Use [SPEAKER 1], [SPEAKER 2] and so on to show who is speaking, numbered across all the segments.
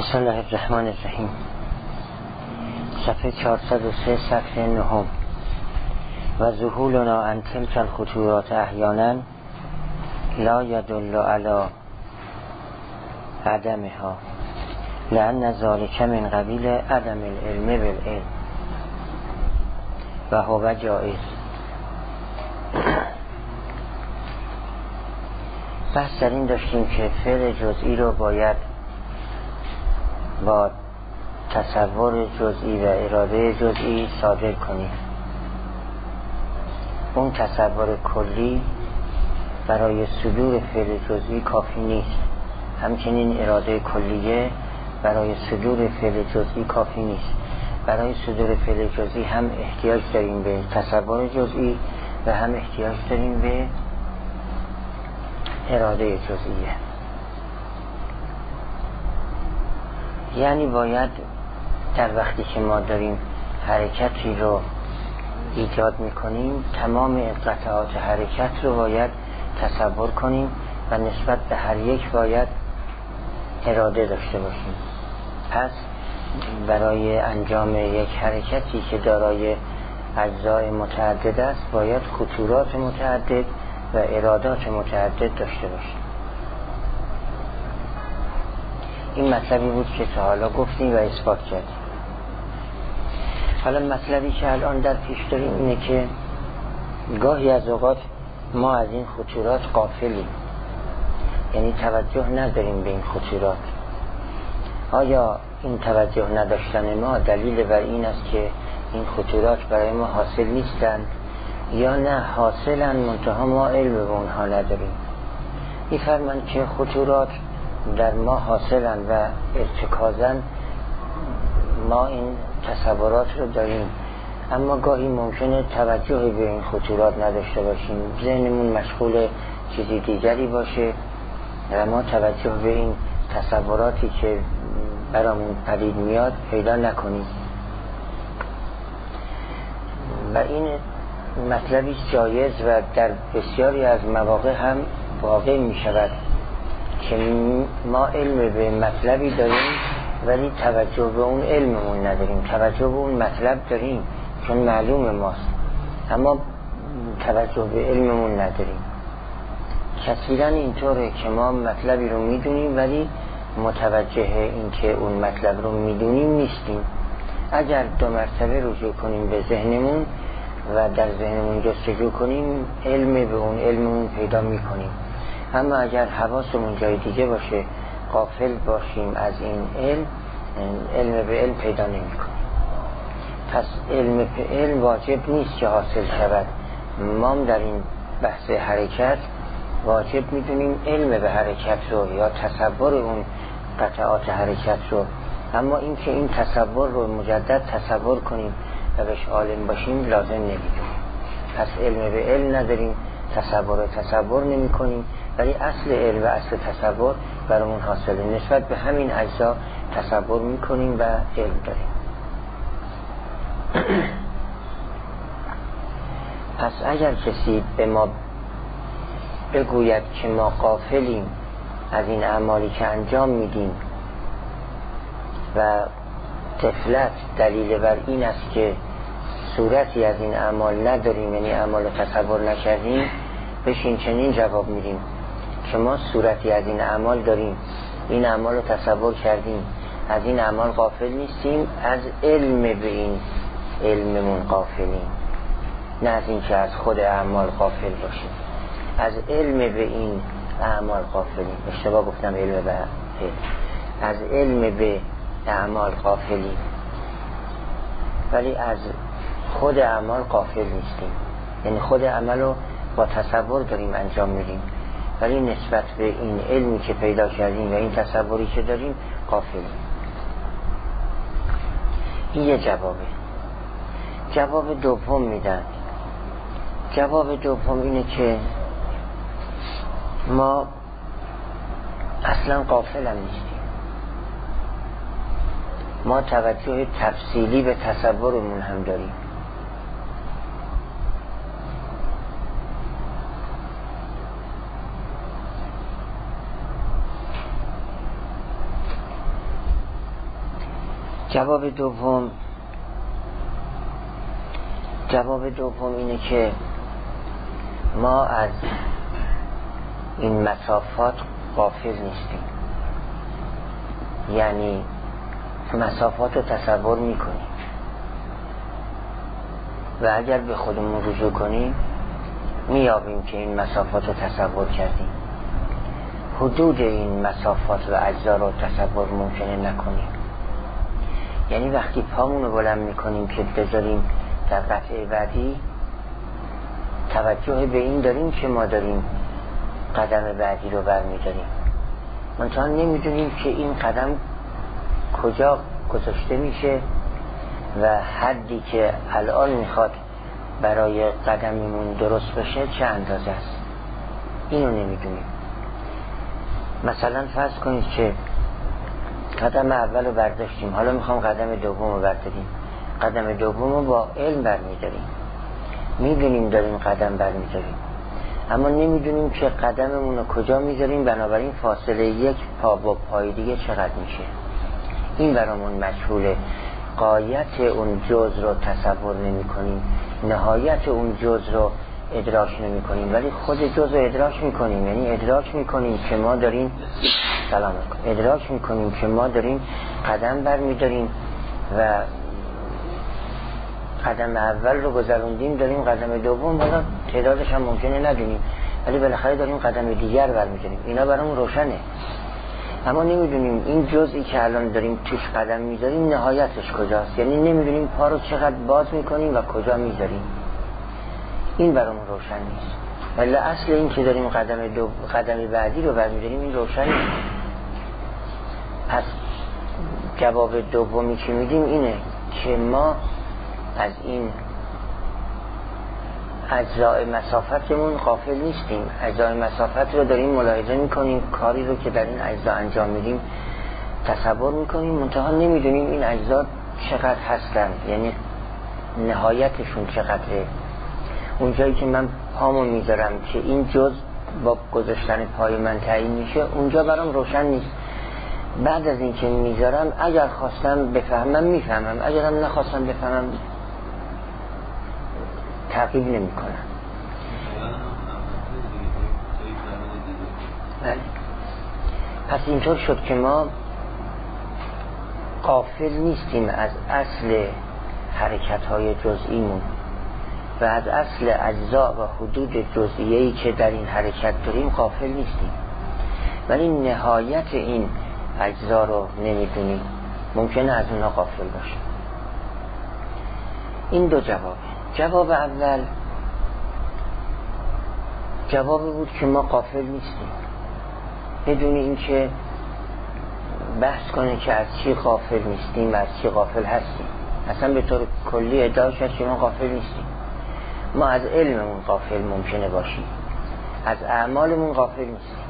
[SPEAKER 1] بسم الله الرحمن الرحیم. صفحه 403 صفحه 9. و ذهولنا عن تلك الخطورات احیانا لا يدل على عدمها لأن ذلك من قبیل عدم العلم بالعلم و هو جائز. بحث در این داشتیم که فعل جزئی رو باید با تصور جزئی و اراده جزئی صادر کنیم. اون تصور کلی برای صدور فعل جزئی کافی نیست، همچنین اراده کلیه برای صدور فعل جزئی کافی نیست. برای صدور فعل جزئی هم احتیاج داریم به تصور جزئی و هم احتیاج داریم به اراده جزئیه. یعنی باید در وقتی که ما داریم حرکتی رو ایجاد میکنیم تمام قطعات حرکت رو باید تصور کنیم و نسبت به هر یک باید اراده داشته باشیم. پس برای انجام یک حرکتی که دارای اجزای متعدد است باید خطورات متعدد و ارادات متعدد داشته باشیم. این مطلبی بود که تا حالا گفتیم و اثبات کردیم. حالا مطلبی که الان در پیش داریم اینه که گاهی از اوقات ما از این خطورات غافلیم، یعنی توجه نداریم به این خطورات. آیا این توجه نداشتن ما دلیل بر این است که این خطورات برای ما حاصل نیستند یا نه حاصلن منتها ما علم به اونها نداریم؟ می‌فرمایند که خطورات در ما حاصلن و ارتکازن، ما این تصورات رو داریم، اما گاهی ممکنه توجه به این خطورات نداشته باشیم، ذهنمون مشغول چیزی دیگری باشه و ما توجه به این تصوراتی که برامون پدید میاد پیدا نکنیم. و این مطلبی جایز و در بسیاری از مواقع هم واقع می شود که ما علم به مطلبی داریم ولی توجه به اون علممون نداریم. توجه به اون مطلب داریم چون معلوم ماست، اما توجه به علممون نداریم. کثیراً اینطوره که ما مطلبی رو میدونیم ولی متوجه این که اون مطلب رو میدونیم نیستیم. اگر 2 مرتبه رجوع کنیم به ذهنمون و در ذهنمون جستجو کنیم علم به اون علممون پیدا میکنیم، اما اگر حواسمون جای دیگه باشه غافل باشیم از این علم به علم پیدا نمی کنیم. پس علم به علم واجب نیست که حاصل شود. ما در این بحث حرکت واجب میدونیم علم به حرکت رو یا تصور اون قطعات حرکت رو، اما این که این تصور رو مجدد تصور کنیم و بهش عالم باشیم لازم نمیدونیم. پس علم به علم نداریم، تصور نمی کنیم، ولی اصل علم و اصل تصور برامون حاصله. نسبت به همین اجزا تصور میکنیم و علم داریم. پس اگر کسی به ما بگوید که ما غافلیم از این اعمالی که انجام میدیم و غفلت دلیل بر این است که صورتی از این اعمال نداریم، یعنی اعمال تصور نکردیم، بشین چنین جواب میدیم که ما صورتی از این اعمال داریم، این اعمال رو تصور کردیم، از این اعمال غافل نیستیم، از علم به این علممون غافلیم، نه از این که از خود اعمال غافل باشیم. از علم به این اعمال غافلیم. اشتباه گفتم، علم به علم. از علم به اعمال غافلیم ولی از خود اعمال غافل نیستیم، یعنی خود عمل رو با تصور داریم انجام میدیم ولی نسبت به این علمی که پیدا کردیم و این تصوری که داریم غافلیم. این یه جوابه. جواب دوم میدن. جواب دوم اینه که ما اصلا غافل هم نیستیم، ما توجه تفصیلی به تصورمون هم داریم. جواب دوم اینه که ما از این مسافات غافل نیستیم. یعنی مسافات رو تصور میکنیم و اگر به خودمون رجوع کنیم میابیم که این مسافات رو تصور کردیم. حدود این مسافات و اجزا رو تصور ممکنه نکنیم. یعنی وقتی پامون رو بلند میکنیم که بذاریم در قطعه بعدی، توجه به این داریم که ما داریم قدم بعدی رو برمیداریم، منتها نمیدونیم که این قدم کجا گذاشته میشه و حدی که الان میخواد برای قدمیمون درست بشه چه اندازه است. اینو نمیدونیم. مثلا فرض کنید که قدم اول رو برداشتیم، حالا میخوام قدم دوم رو برداریم. قدم دوم رو با علم برمیداریم، میدونیم داریم قدم برمیداریم، اما نمیدونیم که قدممون رو کجا میذاریم، بنابراین فاصله یک پا با پای دیگه چقدر میشه. این برامون مجهوله. غایت اون جز رو تصور نمی کنیم، نهایت اون جز رو ادراک نمی کنیم، ولی خود جز رو ادراک می کنیم. یعنی ادراک می کنیم که ما داریم ادراک می کنیم که ما داریم قدم برمی داریم و قدم اول رو گذروندیم، داریم قدم دوم، حالا تعدادش هم ممکنه ندونیم، ولی بالاخره داریم قدم دیگر برمی داریم. اینا برامون روشنه، اما نمیدونیم این جزئی که الان داریم توش قدم میذاریم نهایتش کجاست. یعنی نمیدونیم پا رو چقدر باز میکنیم و کجا میذاریم. این برامون روشن نیست. ولی اصل این که داریم قدم بعدی رو برمیداریم این روشن نیست. پس جواب دومی که میدیم اینه که ما از این اجزای مسافتمون غافل نیستیم. اجزای مسافت رو داریم ملاحظه میکنیم، کاری رو که در این اجزا انجام میدیم تصور میکنیم، منتها نمیدونیم این اجزا چقدر هستن، یعنی نهایتشون چقدره. اونجایی که من پامو میذارم که این جز با گذاشتن پای من تعیین میشه، اونجا برام روشن نیست. بعد از این که میذارم اگر خواستم بفهمم میفهمم، اگرم نخواستم بفهمم تعقیب نمی کنم. پس اینطور شد که ما غافل نیستیم از اصل حرکت های جزئیمون و از اصل اجزا و حدود جزئیه‌ای که در این حرکت داریم غافل نیستیم، ولی نهایت این اجزا رو نمیدونیم، ممکنه از اونا غافل باشیم. این دو جواب. جواب اول جوابی بود که ما غافل نیستیم، بدون اینکه بحث کنه که از چی غافل نیستیم و از چی غافل هستیم. اصلا به طور کلی ادعاش هست که ما غافل نیستیم. ما از علممون غافل ممکنه باشیم، از اعمالمون غافل نیستیم.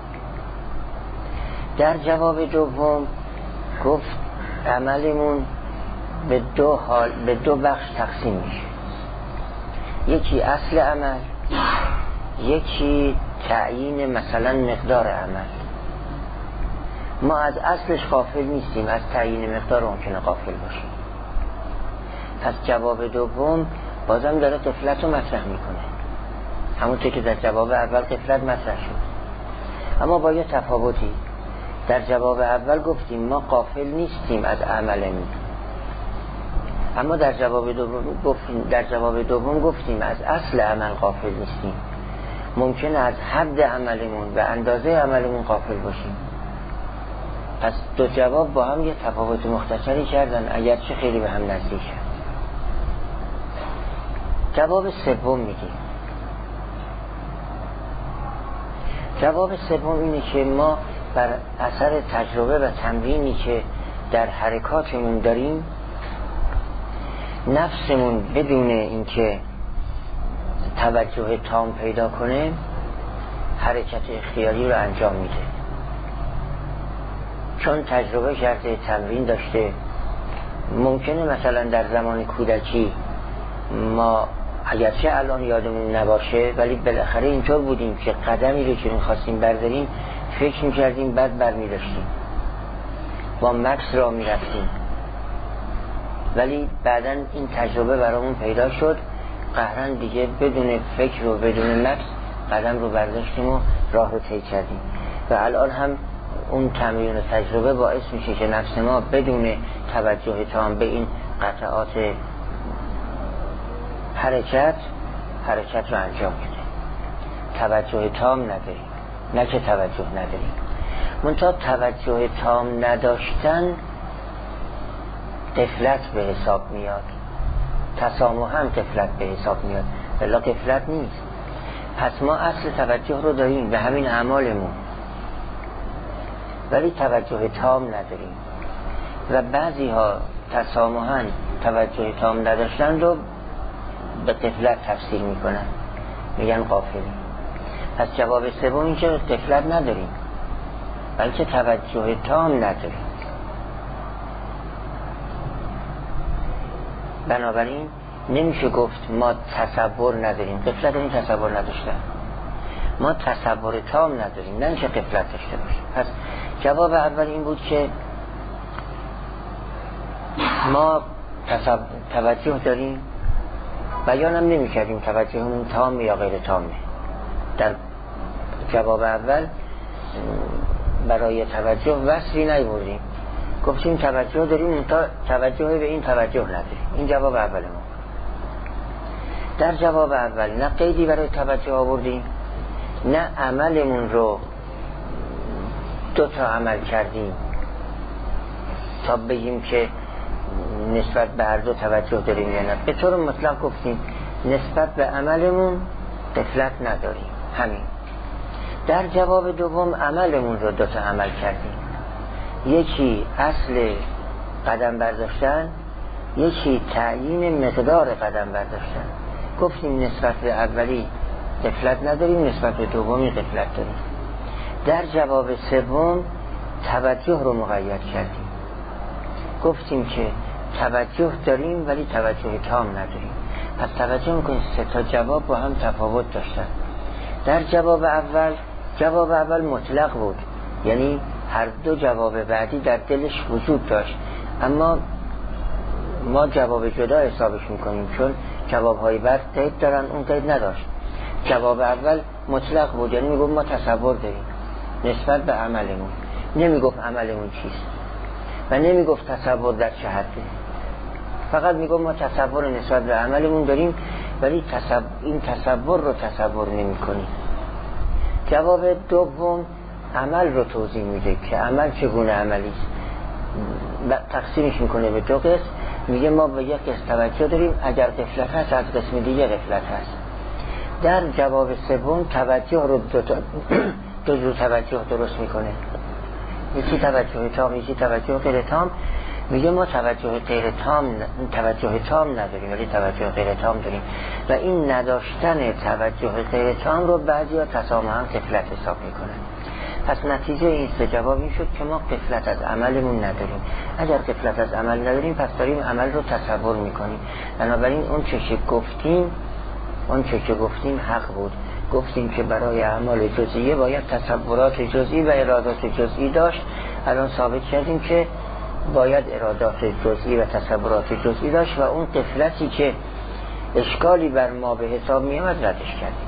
[SPEAKER 1] در جواب دوم گفت عملمون به دو بخش تقسیم میشه، یکی اصل عمل، یکی تعیین مثلا مقدار عمل. ما از اصلش غافل نیستیم، از تعیین مقدار ممکنه غافل باشیم. پس جواب دوم بازم داره غفلت رو مطرح میکنه، همونطور که در جواب اول غفلت مطرح شد، اما با یه تفاوتی. در جواب اول گفتیم ما غافل نیستیم از عملمون، اما در جواب دوم گفتیم از اصل عمل غافل نیستیم، ممکنه از حد عملمون و اندازه عملمون غافل باشیم. پس دو جواب با هم یه تفاوت مختصری کردن، اگرچه خیلی به هم نزدیکن. جواب سوم میگیم. جواب سوم اینه که ما بر اثر تجربه و تمرینی که در حرکاتمون داریم، نفسمون بدون اینکه توجه تام پیدا کنه حرکت اختیاری رو انجام میده، چون تجربه کرده، تمرین داشته. ممکنه مثلا در زمان کودکی ما اگرچه الان یادمون نباشه ولی بالاخره اینطور بودیم که قدمی رو که می‌خواستیم برداریم فکر می‌کردیم، بعد برمی‌داشتیم، با مکس را می‌رفتیم ولی بعداً این تجربه برامون پیدا شد، قهرن دیگه بدون فکر و بدون نفس قدم رو برداشتیم و راه رو طی کردیم و الان هم اون تمرین و تجربه باعث میشه که نفس ما بدون توجه تام به این قطعات حرکت رو انجام بده. توجه تام نداریم، نه که توجه نداریم، منتها توجه تام نداشتن غفلت به حساب میاد، تسامح هم غفلت به حساب میاد، ولی غفلت نیست. پس ما اصل توجه رو داریم به همین اعمالمون، ولی توجه تام نداریم و بعضی ها تسامحاً توجه تام نداشتن رو به غفلت تفسیر میکنن، میگن غافلیم. پس جواب سوم این که غفلت نداریم بلکه توجه تام نداریم. بنابراین نمیشه گفت ما تصور نداریم، غفلت این تصور نداشتن، ما تصور تام نداریم، نه اینکه غفلت داشته باشیم. پس جواب اول این بود که ما توجه داریم، بیانم نمی کردیم توجهمون تام یا غیر تامه. در جواب اول برای توجه وصفی نیوردیم، گفتیم توجه داریم تا توجه به این توجه نداریم. این جواب اول ما. در جواب اول نه قیدی برای توجه آوردیم، نه عملمون رو دو تا عمل کردیم تا بگیم که نسبت به هر دو توجه داریم یا نه. به طور مطلق گفتیم نسبت به عملمون غفلت نداریم، همین. در جواب دوم عملمون رو دو تا عمل کردیم، یکی اصل قدم برداشتن، یکی تعیین مقدار قدم برداشتن. گفتیم نسبت به اولی غفلت نداریم، نسبت به دومی غفلت داریم. در جواب سوم توجه رو مقید کردیم، گفتیم که توجه داریم ولی توجه تام نداریم. پس توجه میکنیم سه تا جواب با هم تفاوت داشتن. در جواب اول مطلق بود، یعنی هر دو جواب بعدی در دلش وجود داشت، اما ما جواب جدا حسابش میکنیم چون جوابهای بعد قید دارن، اون قید نداشت. جواب اول مطلق بود، یعنی میگفت ما تصور داریم نسبت به عملمون، نمیگفت عملمون چیست و نمیگفت تصور در چه حده، فقط میگفت ما تصور نسبت به عملمون داریم ولی این تصور رو تصور نمی کنیم. جواب دوم عمل رو توضیح میده که عمل چگونه عملی است، تقسیمش میکنه به دو قسم، میگه ما به یک قسم توجه داریم، اگر غفلت هست از قسم دیگه غفلت هست. در جواب سوم توجه رو دو جور توجه درست میکنه، یکی توجه تام، یکی توجه غیر تام. میگه ما توجه تام نداریم ولی توجه غیر تام داریم و این نداشتن توجه غیر تام رو بعضیا تسامحاً غفلت حساب میکنن. پس نتیجه این سه جواب این شد که ما غفلت از عملمون نداریم. اگر غفلت از عمل نداریم پس داریم عمل رو تصور میکنیم. بنابراین اون چه که گفتیم حق بود. گفتیم که برای اعمال جزئیه باید تصورات جزئی و ارادات جزئی داشت. الان ثابت کردیم که باید ارادات جزئی و تصورات جزئی داشت و اون غفلتی که اشکالی بر ما به حساب می آمد ردش کردیم.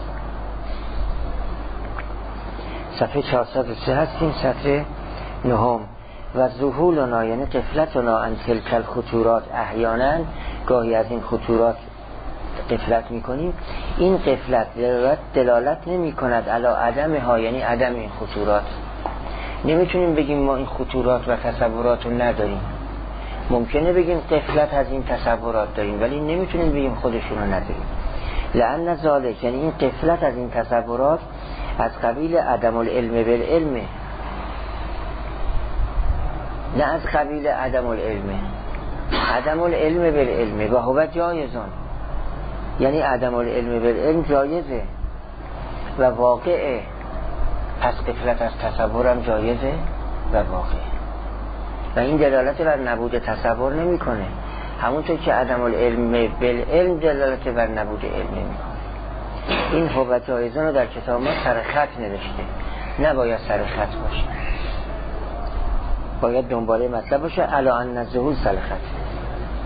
[SPEAKER 1] صفحه 403 هستیم، سطر 9. و ذهولنا یعنی غفلتنا عن تلک الخطورات احیانا، گاهی از این خطورات غفلت میکنیم. این غفلت دلالت نمی کند علی عدمها، یعنی عدم این خطورات. نمیتونیم بگیم ما این خطورات و تصورات رو نداریم. ممکنه بگیم غفلت از این تصورات داریم ولی نمیتونیم بگیم خودشون رو نداریم. لأن ذالک یعنی این غفلت از این تصورات از قبیل عدم العلم بالعلم، نه از قبیل عدم العلم. عدم العلم بالعلم و هو جایزون، یعنی عدم العلم بالعلم جایزه و واقعه. پس غفلت از تصورم جایزه و واقعه و این دلالت بر نبود تصور نمی کنه، همونطور که عدم العلم بالعلم دلالت بر نبود علم نمی کنه. این هو جایزون رو در کتاب ما سر خط نوشته، نباید سر خط باشه، باید دنباله مطلب باشه. علی ان الظهور سر خط.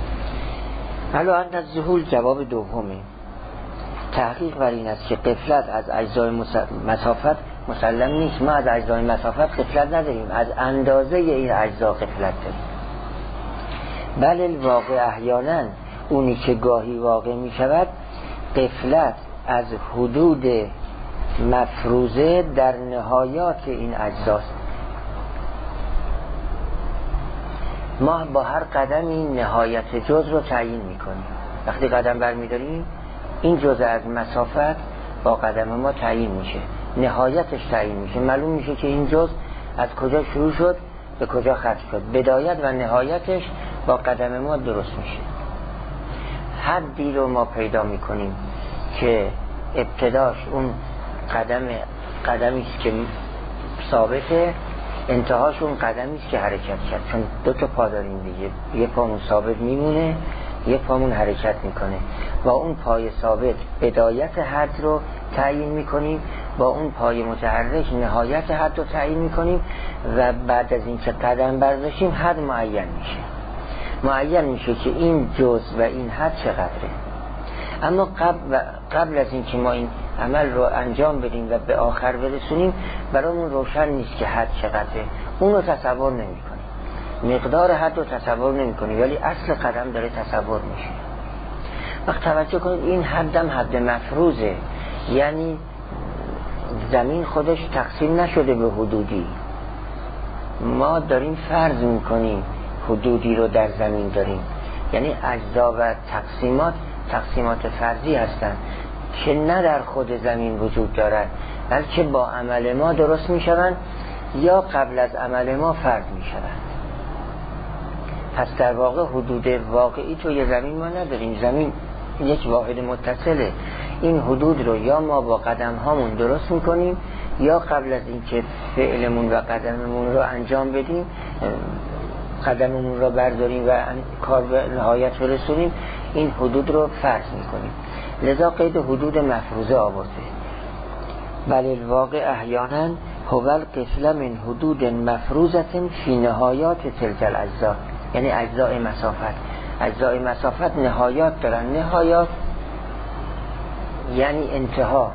[SPEAKER 1] حالا از ظهور جواب دومه. تحقیق بر این است که غفلت از اجزای مسافت مسلم نیست. ما از اجزای مسافت غفلت نداریم، از اندازه این اجزا غفلت داریم. بل الواقع احیانا، اونی که گاهی واقع می شود غفلت از حدود مفروضه در نهایات این اجزاست. ما با هر قدمی نهایت جز رو تعیین میکنیم. وقتی قدم برمیداریم این جزء از مسافت با قدم ما تعیین میشه، نهایتش تعیین میشه، معلوم میشه که این جزء از کجا شروع شد به کجا ختم شد، بدایت و نهایتش با قدم ما درست میشه. حدی رو ما پیدا میکنیم که ابتداش اون قدمی است که ثابته، انتهاش اون قدمی است که حرکت کرد. چون دو تا پا داریم دیگه، یه پامون ثابت میمونه، یه پامون حرکت میکنه. با اون پای ثابت بدایت حد رو تعیین میکنیم، با اون پای متحرک نهایت حد رو تعیین میکنیم و بعد از این که قدم برداشتیم حد معین میشه که این جزء و این حد چقدره. اما قبل از این که ما این عمل رو انجام بدیم و به آخر برسونیم برامون روشن نیست که حد چقدره، اون رو تصور نمی کنیم، مقدار حد رو تصور نمی کنیم، ولی اصل قدم داره تصور میشه. وقت توجه کنید این حدم حد مفروضه، یعنی زمین خودش تقسیم نشده به حدودی، ما داریم فرض میکنیم حدودی رو در زمین داریم، یعنی اجزا و تقسیمات فرضی هستند که نه در خود زمین وجود دارد بلکه با عمل ما درست میشوند یا قبل از عمل ما فرض میشوند. پس در واقع حدود واقعی توی زمین ما نداریم، زمین یک واحد متصله. این حدود رو یا ما با قدم هامون درست میکنیم یا قبل از اینکه فعلمون و قدممون رو انجام بدیم، قدممون رو برداریم و کار به نهایت برسونیم، این حدود رو فرض میکنیم. لذا قید حدود مفروضه آورده. بل الواقع احیانا هو القفل من حدود مفروضه فی نهایات تلک الاجزا، یعنی اجزای مسافت نهایات دارن. نهایات یعنی انتها.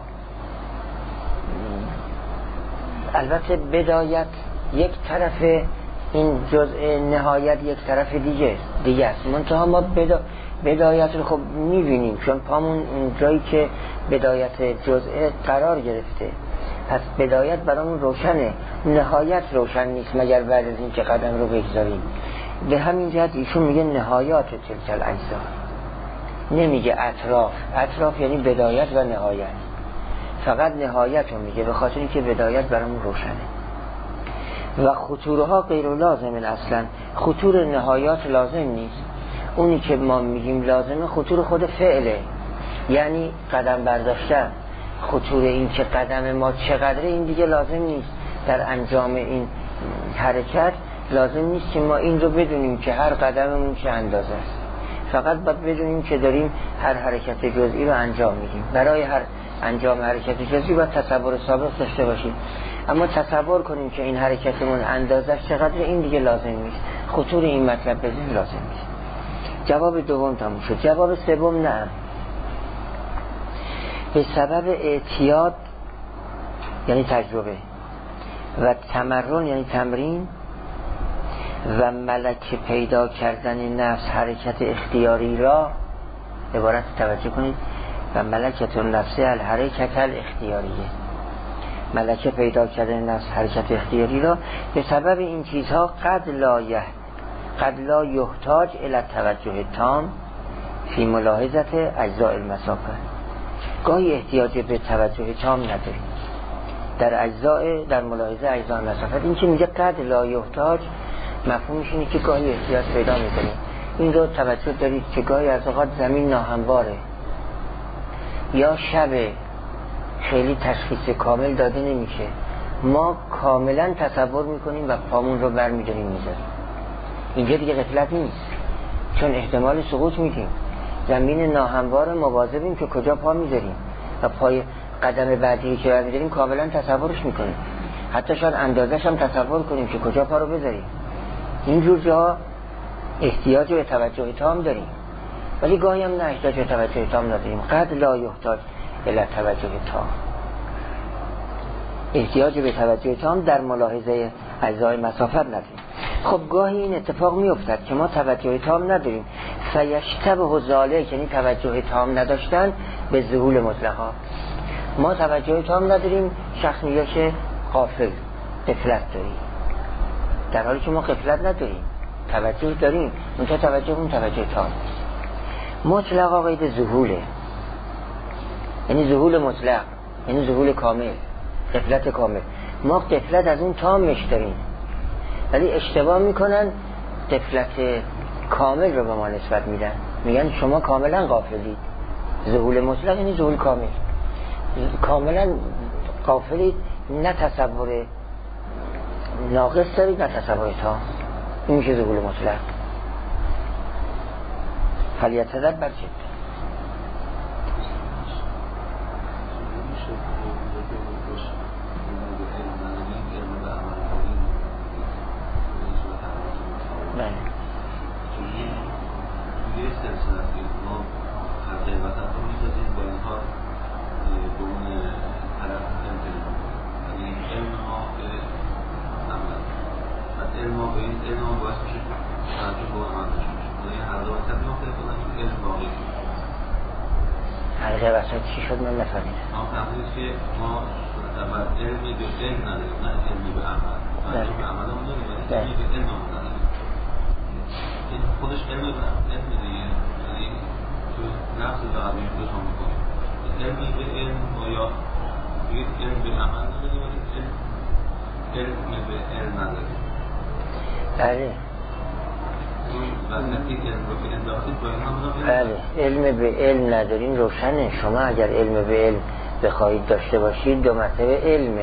[SPEAKER 1] البته بدایت یک طرف این جزء، نهایت یک طرف دیگه است. منتها ما بدایت رو خب میبینیم، چون پامون جایی که بدایت جزء قرار گرفته، پس بدایت برامون روشنه، نهایت روشن نیست مگر بعد از این که قدم رو بگذاریم. به همین جهت ایشون میگه نهایات تلک الاجزا، نمیگه اطراف یعنی بدایت و نهایت، فقط نهایت رو میگه، به خاطر اینکه بدایت برامون روشنه. و خطورها غیر لازم اصلا، خطور نهایات لازم نیست. اونی که ما میگیم لازمه خطور خود فعله، یعنی قدم برداشتن. خطور این که قدم ما چقدره این دیگه لازم نیست. در انجام این حرکت لازم نیست که ما این رو بدونیم که هر قدممون چه اندازه است، فقط باید بدونیم که داریم هر حرکت جزئی رو انجام میدیم. برای هر انجام حرکت جزئی باید تصور سابق داشته باشیم، اما تصور کنیم که این حرکتمون اندازش چقدر، این دیگه لازم نیست. خطور این مطلب به ذهن لازم نیست. جواب دوم تموم شد. جواب سوم نه. به سبب اعتیاد یعنی تجربه و تمرن یعنی تمرین و ملکه پیدا کردن نفس حرکت اختیاری را، عبارت توجه کنید، و ملکه نفس الحرکت الاختیاریه، ملکه پیدا کردن نفس حرکت اختیاری را به سبب این چیزها قد لا یحتاج الی توجه تام فی ملاحظت اجزاء المسافه. گاهی احتیاج به توجه تام نداریم در ملاحظه اجزاء المسافه. این که میگه قد لا یحتاج، مفهومش اینه که گاهی احتیاج پیدا میکنیم. این رو توجه دارید که گاهی از اوقات زمین ناهمواره یا شب خیلی تشخیص کامل داده نمیشه، ما کاملا تصور میکنیم و پامون رو برمیداریم میذاریم. اینجا دیگه غفلت نیست، چون احتمال سقوط میدیم. زمین ناهموار مواظبیم که کجا پا میذاریم و پای قدم بعدی که برمیداریم کاملا تصورش میکنیم، حتی شاید اندازش هم تصور کنیم که کجا پا رو بذاریم. اینجور جا احتیاج به توجه تام داریم. ولی گاهی هم نه احتیاج به توجه تام نداریم. قد لا یحتاج الی توجه تام، احتیاج به توجه تام در ملاحظه اجزای مسافت نداریم. خب گاهی این اتفاق میافتد که ما توجه تام نداریم، فیشتبه ذالک، یعنی توجه تام نداشتن به ظهور مطلقا. ما توجه تام نداریم، شخص میگه که غافل، غفلت داریم، در حالی که ما غفلت نداریم، توجه داریم، اون توجه اون توجه تام. مطلقا قید ظهوره، یعنی ظهور مطلق، یعنی ظهور کامل، غفلت کامل. ما غفلت از اون تامش داریم، ولی اشتباه میکنن، غفلت کامل رو به ما نسبت میدن، میگن شما کاملا غافلید. ظهور مطلق یعنی ظهور کامل، کاملا غافلید، نه تصور ناقص دارید نه تصور تام. این میشه ظهور مطلق. فلیتدبر جدا. حلقه وسط چی شد من نفهمیدم.
[SPEAKER 2] فهمیدید که ما اول علمی به علم نداریم، نه علمی به عمل. علمی به عمل هم داریم، ولی علمی به علم هم نداریم. این خودش علمی به علم دیگه، یعنی تو نفس ذهبی خودش هم میکنیم. علمی به علم یا علم به عمل نداریم، ولی علمی به علم نداریم.
[SPEAKER 1] بله. بله، علم به علم ندارین روشنه. شما اگر علم به علم بخواهید داشته باشید، دو مرتبه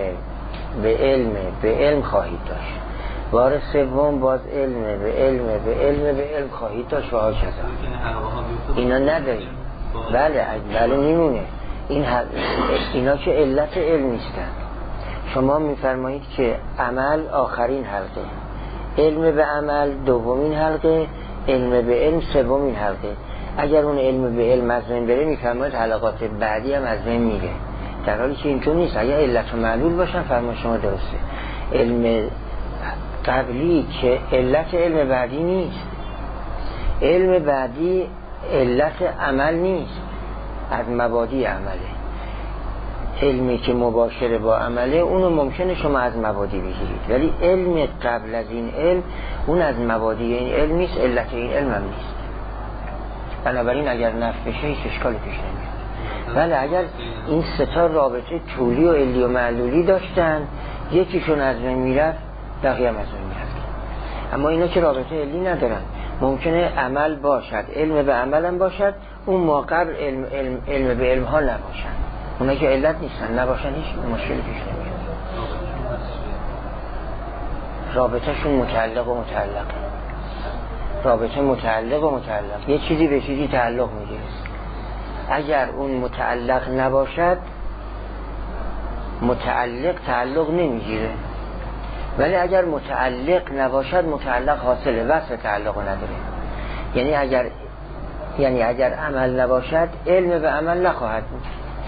[SPEAKER 1] به علم خواهید داشت. بار سوم باز علم به علم خواهید داشت و هاکذا. اینا نداریم. بله میمونه. اینا که علت علم نیستن. شما میفرمایید که عمل آخرین حلقه، علم به عمل دومین حلقه، علم به علم سومین حلقه. اگر اون علم به علم از بین بره، میفرماید حلقات بعدی هم از بین میره، در حالی که اینطور نیست. اگر علت و معلول باشن فرمان شما درسته. علم قبلی که علت علم بعدی نیست، علم بعدی علت عمل نیست، از مبادی عمله. علمی که مباشر با عمله اونو ممکنه شما از مبادی بگیرید، ولی علم قبل از این علم اون از مبادی این علم نیست، علت این علم هم نیست. بنابراین اگر نفی بشه هیچ اشکالی پیش نمیاد. ولی اگر این سه تا رابطه طولی و علی و معلولی داشتن، یکیشون از بین میرفت بقیه هم از بین میرفت. اما اینا که رابطه علی ندارن، ممکنه عمل باشد، علم به عمل هم باشد، اون ما قبل علم به علم ها نباشن. اونا که علت نیستن، نباشن هیچ مشکلی پیش نمیاد. رابطه شون متعلق و متعلقه. رابطه متعلق و متعلق، یه چیزی به چیزی تعلق میگیره. اگر اون متعلق نباشد، متعلق تعلق نمیگیره. ولی اگر متعلق نباشد، متعلق حاصله، وصف تعلق نداره. یعنی اگر عمل نباشد، علم به عمل نخواهد بود،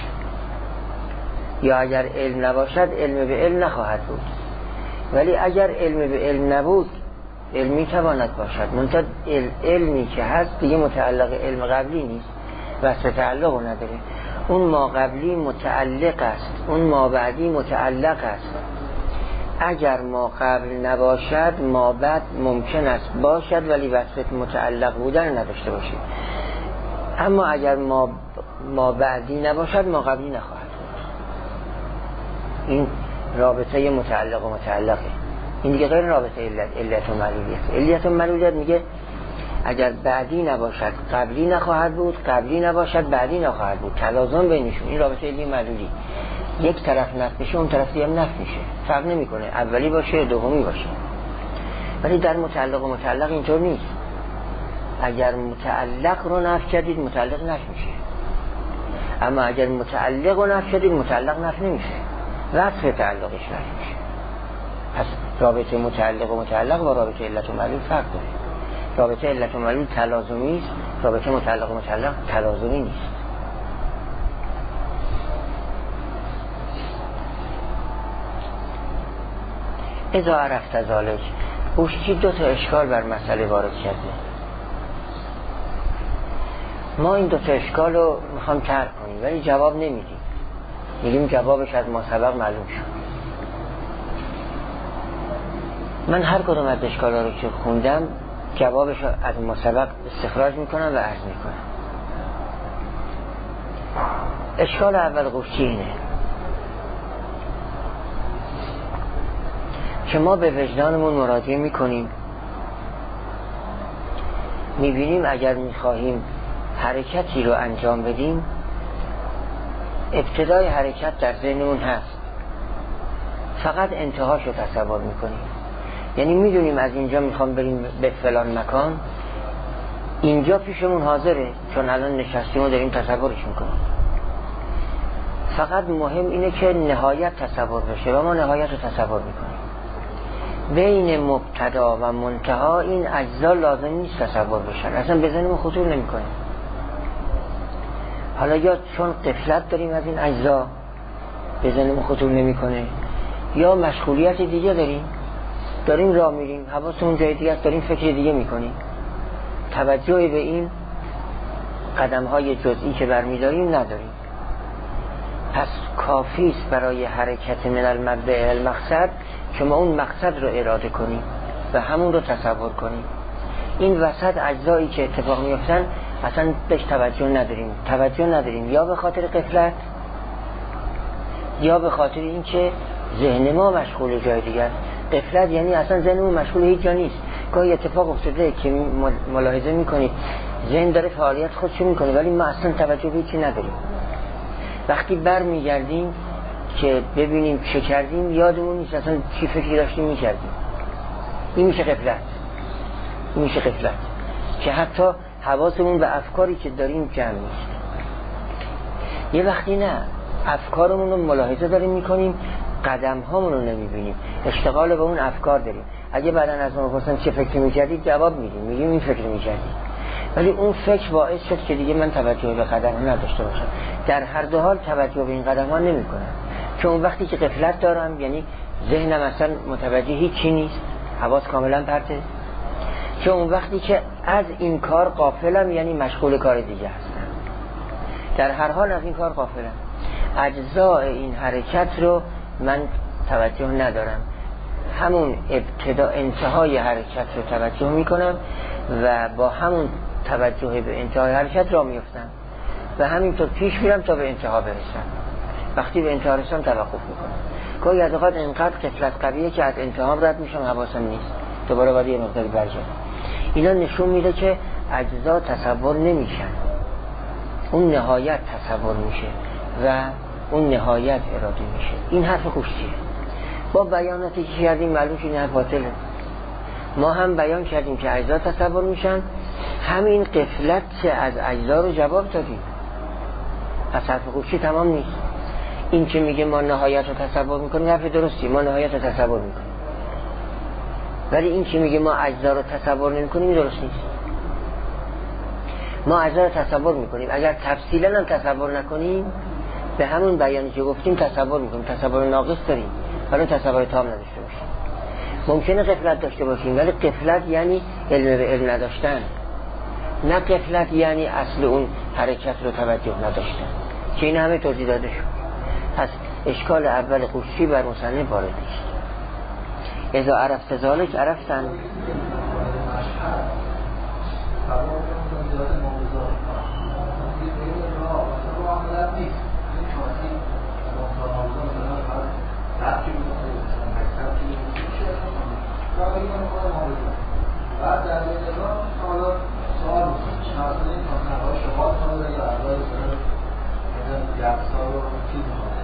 [SPEAKER 1] یا اگر علم نباشد، علم به علم نخواهد بود. ولی اگر علم به علم نبود، علمی تواند باشد. منتها علمی که هست دیگه متعلق علم قبلی نیست، وصف تعلق نداره. اون ما قبلی متعلق است، اون ما بعدی متعلق است. اگر ما قبل نباشد، ما بعد ممکن است باشد، ولی وصف متعلق بودن نداشته باشید. اما اگر ما بعدی نباشد، ما قبلی نخواهد بود. این رابطه متعلق و متعلقه. این دیگه غیر رابطه علت و معلولیت. علت و معلولیت میگه اگر بعدی نباشد قبلی نخواهد بود، قبلی نباشد بعدی نخواهد بود، تلازم بینشون. این رابطه علی معلولی. یک طرف نفی میشه، اون طرف دیگه هم نفی میشه، فرق نمیکنه اولی باشه دومی باشه. ولی در متعلق و متعلق اینطور نیست. اگر متعلق رو نفی کردید، متعلق نفی میشه. اما اگر متعلق رو نفی کردید، متعلق نفی نمیشه، وصف تعلقش نفی میشه. پس رابطه متعلق و متعلق با رابطه علت و معلول فرق داره. رابطه علت و معلول تلازمی است، رابطه متعلق و متعلق تلازمی نیست. اذا عرفت ذلک، اوشتی 2 تا اشکال بر مسئله وارد کرده. ما این 2 تا اشکال رو میخوام طرح کنیم ولی جواب نمیدیم، میگیم جوابش از ما سبق معلوم شد. من هر کدوم از اشکالا رو که خوندم جوابش رو از ما سبق استخراج میکنم و عرض میکنم. اشکال اول قشتی اینه که ما به وجدانمون مراجعه میکنیم، میبینیم اگر میخواهیم حرکتی رو انجام بدیم ابتدای حرکت در ذهنمون هست، فقط انتهاش رو تصور میکنیم. یعنی میدونیم از اینجا میخوام بریم به فلان مکان، اینجا پیشمون حاضره چون الان نشستیم و داریم تصورش میکنیم. فقط مهم اینه که نهایت تصور بشه و ما نهایت رو تصور میکنیم. بین مبتدا و منتها این اجزا لازم نیست تصور بشن، اصلا به ذهنمون خطور نمیکنه. حالا یا چون غفلت داریم از این اجزا به ذهنمون خطور نمیکنه، یا مشغولیت دیگه داریم راه میریم، حواسمون جای دیگه است، داریم فکر دیگه میکنیم، توجه به این قدم‌های جزئی که برمی‌داریم نداریم. پس کافی است برای حرکت من المبدأ المقصد که ما اون مقصد رو اراده کنیم و همون رو تصور کنیم. این وسط اجزایی که اتفاق میفتن اصلا بهش توجه نداریم، یا به خاطر غفلت یا به خاطر اینکه ذهن ما مشغول جای دیگه است. غفلت یعنی اصلا ذهنمون مشغول هیچ جا نیست. گاهی اتفاق افتاده که ملاحظه میکنید ذهن داره فعالیت خودشو میکنه ولی ما اصلا توجه به هیچی نداریم. وقتی بر میگردیم که ببینیم چه کردیم یادمون نیست اصلا چی فکری داشتیم میکردیم. این میشه غفلت که حتی حواسمون به افکاری که داریم جمع نیست. یه وقتی نه، افکارمون رو ملاحظه داریم میکنیم، قدم هامون رو نمیبینیم، اشتغال به اون افکار داریم. اگه بعداً از ما بپرسن چه فکر میکردید جواب میگیم این فکر میکردیم، ولی اون فکر باعث شد که دیگه من توجه به قدم ها نداشته باشم. در هر دو حال توجه به این قدم ها نمی کنم، چون اون وقتی که غفلت دارم یعنی ذهنم اصلا متوجه هیچی نیست، حواس کاملا پرته. چون اون وقتی که از این کار غافلم یعنی مشغول کار دیگه هستم. در هر حال از این کار غافلم، اجزای این حرکت رو من توجه ندارم، همون ابتدا انتهای حرکت رو توجه میکنم و با همون توجه به انتهای حرکت را میفتم و همینطور پیش میرم تا به انتها برسم. وقتی به انتها رسم توقف میکنم. گاهی از اوقات اینقدر غفلت قویه که از انتها رد میشم حواسم نیست، دوباره باید یه مقداری برگردم. اینا نشون میده که اجزا تصور نمیشن، اون نهایت تصور میشه و اون نهایت اراده میشه. این حرف خوشیه. با بیاناتی که کردیم معلوم شد این حرف باطله. ما هم بیان کردیم که اجزا تصور میشن، همین غفلت که از اجزا رو جواب دادیم. پس حرف خوشی تمام نیست. این که میگه ما نهایت رو تصور میکنیم حرف درستی، ما نهایت رو تصور میکنیم، ولی این که میگه ما اجزا رو تصور نمیکنیم درست نیست. ما اجزا رو تصور میکنیم، اگر تفصیلا هم تصور نکنیم به همون بیانی که گفتیم تصور میکنیم، تصور ناقص داریم، حالا تصور تام نداشته باشیم. ممکنه غفلت داشته باشیم ولی غفلت یعنی علم به علم نداشتن، نه غفلت یعنی اصل اون حرکت رو توجه نداشتن که این همه توضیح داده شد. پس اشکال اول قشی بر مصنف وارد است. اذا عرفت ذلک عرفتن
[SPEAKER 3] بعد در این نظام حالا سوال شناسانی کنه شما کنه یا اعضای سنه یفسا رو چیز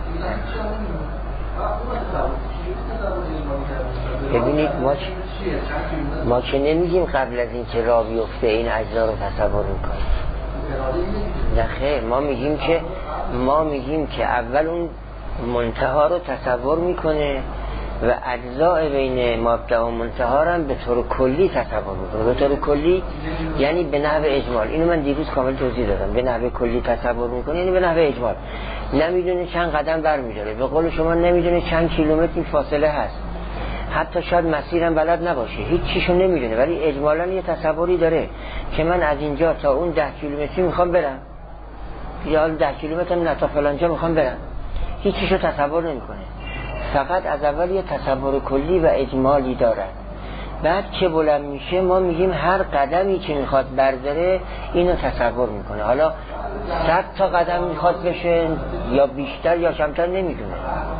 [SPEAKER 1] ببینید ما که نمیگیم قبل از این که راه بیفته این اجزا رو تصور میکنیم. نه خیر، ما میگیم که اول اون منتها رو تصور میکنه و اجزاء بین مبدأ و منتها هم به طور کلی تصور میکنه. به طور کلی یعنی به نحو اجمال. اینو من دیروز کامل توضیح دادم. به نحو کلی تصور میکنه یعنی به نحو اجمال. نمیدونه چند قدم برمی‌داره، به قول شما نمیدونه چند کیلومتر این فاصله هست، حتی شاید مسیرم بلد نباشه، هیچ چیشو نمیدونه، ولی اجمالاً یه تصوری داره که من از اینجا تا اون 10 کیلومتری میخوام برم، یا 10 کیلومتر نه تا فلانجا میخوام برم. هیچ چیشو تصور نمیکنه، فقط از اول یه تصور کلی و اجمالی داره. بعد که بلند میشه ما میگیم هر قدمی که میخواد برداره اینو تصور میکنه. حالا 100 تا قدم میخواد بشه یا بیشتر یا کمتر نمیدونه.